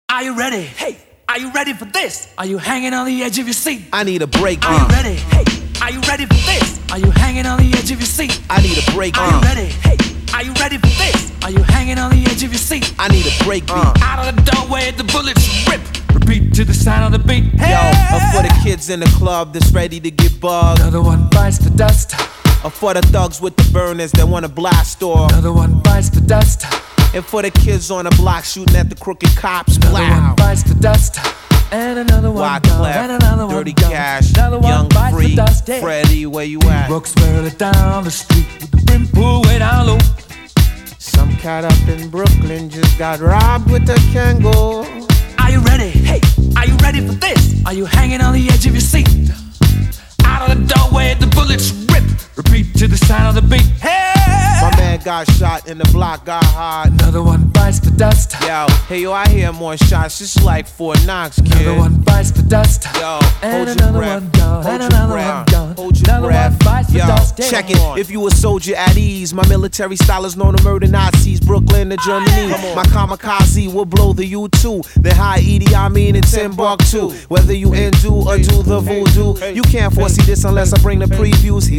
Are you ready? Hey, are you ready for this? Are you hanging on the edge of your seat? I need a break. Are you ready? Hey, are you ready for this? Are you hanging on the edge of your seat? I need a break. Are you ready? Hey, are you ready for this? Are you hanging on the edge of your seat? I need a break beat. Out of the doorway, the bullets rip. Repeat to the sound of the beat. Hey! Yo, for the kids in the club that's ready to get bugged. Another one bites the dust. For the thugs with the burners that wanna blast off. Another one bites the dust. And for the kids on the block shooting at the crooked cops. Another one bites the dust. And another one gone, and another one Dirty gone. Cash, Another one Young bites Free, the dust. Hey. Freddie, where you at? Brooks barely down the street with the brim pulled way down low. Some cat up in Brooklyn just got robbed with a Kangol. Are you ready? Hey, are you ready for this? Are you hanging on the edge of your seat? Out of the doorway, the bullets rip. Repeat to the sound of the beat. Hey! My man got shot and the block got hot. Another one bites the dust. Yo, hey yo, I hear more shots. This is like Fort Knox, kid. Another one bites the dust. Yo, and hold your another breath. one gone. Hold And your another breath. one gone. Hold your another breath. one bites the Yo, dust. check it. If you a soldier at ease, my military style is known to murder Nazis. Brooklyn to Germany. My kamikaze will blow the U2. Then high Edie, I mean in Timbuktu. Whether you Hindu or do the voodoo, you can't foresee this unless I bring the previews.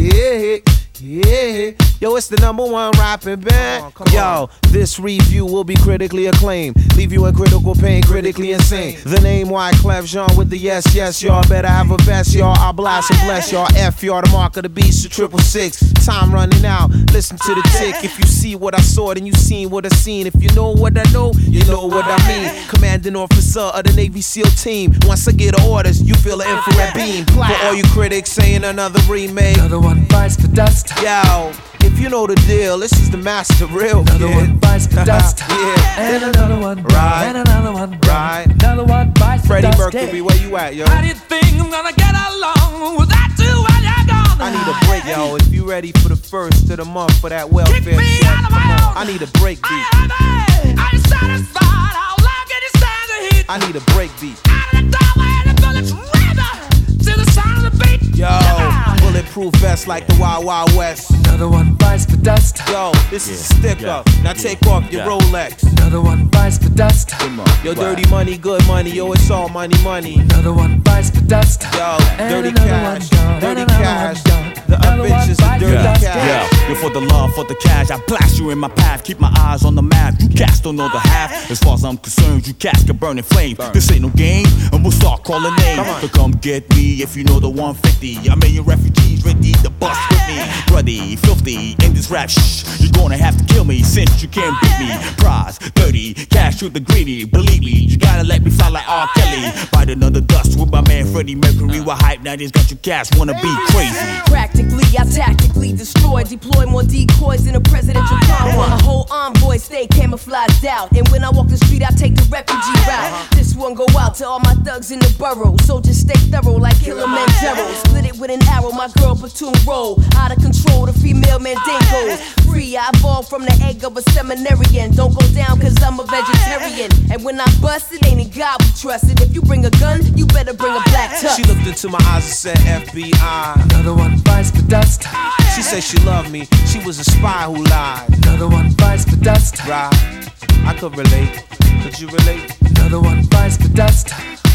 Yeah. Yo, it's the #1 rapping band. Yo, this review will be critically acclaimed. Leave you in critical pain, critically insane. The name Wyclef Jean with the yes, y'all. Better have a vest, y'all. I'll blast and bless y'all. F y'all, the mark of the beast, the 666. Time running out, listen to the tick. If you see what I saw, then you seen what I seen. If you know what I know, you know what I mean. Commanding officer of the Navy SEAL team. Once I get orders, you feel an infrared beam. For all you critics saying another remake. Another one bites the dust. Yo, if you know the deal, this is the master real Another kid. one bites the dust. Yeah. And another one Right. and another one Right. Another one bites Freddie the dust. Mercury, where you at, yo? How do you think I'm gonna get along without you while you're gone? I need a break, yo. If you ready for the first of the month for that welfare Kick me check, out of my come on. own. I need a break beat. Are you satisfied? How long can you stand the heat? I need a break beat. Out of the doorway, the bullets river to the sound of the beat. Yo, bulletproof vest like the Wild Wild West. Another one bites the dust. Yo, this is a sticker. Now take off your Rolex. Another one bites the dust. Yo, dirty money, good money. Yo, it's all money. Another one bites the dust. Yo, And dirty another cash, one gone. dirty And another cash. one gone. The Another one bitches are bites the dirty dust. cash. Yeah, you're for the love, for the cash. I blast you in my path, keep my eyes on the map. You cats don't know the half. As far as I'm concerned, you cats can burn in flame. This ain't no game, and we'll start calling names. So come get me if you know the 150. I made your refugees ready to bust with me. Bloody, filthy, in this rap shh. You're gonna have to kill me since you can't beat me. Prize, dirty, cash to the greedy. Believe me, you gotta let me fly like R. Kelly. Bite another dust with my man Freddie Mercury. We're hype, now this got you cats wanna be crazy. Practically, I tactically destroy, deploy more decoys than a presidential power. A whole envoy stay camouflaged out, and when I walk the street, I take the refugee route. This one go out to all my thugs in the borough, so just stay thorough like Kilimanjaro. Split it with an arrow, my girl platoon roll. Out of control, the female mandingos. Free, I evolved from the egg of a seminarian. Don't go down cause I'm a vegetarian. And when I bust, it ain't in God we trust. And if you bring a gun, you better bring a black tux. She looked into my eyes and said FBI. Another one bites the dust. She said she loved me. She was a spy who lied. Another one bites the dust. Right, I could relate. Could you relate? Another one bites the dust.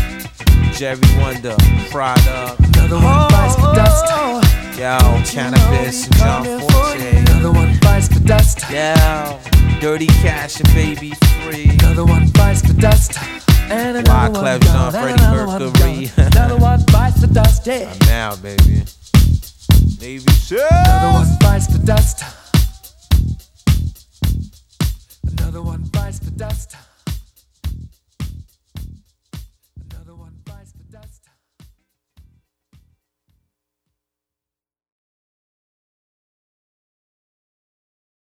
Jerry Wonder, fried up. Another one bites the dust. Yo, cannabis and John Forte. Another one bites the dust. Yo, dirty cash and baby free. Another one bites the dust. And another one Wyclef gone. Jean, And Freddie another one Mercury. gone. Another one bites the dust. Yeah. Now, baby. Navy SEALs. Another one bites the dust. Another one bites the dust.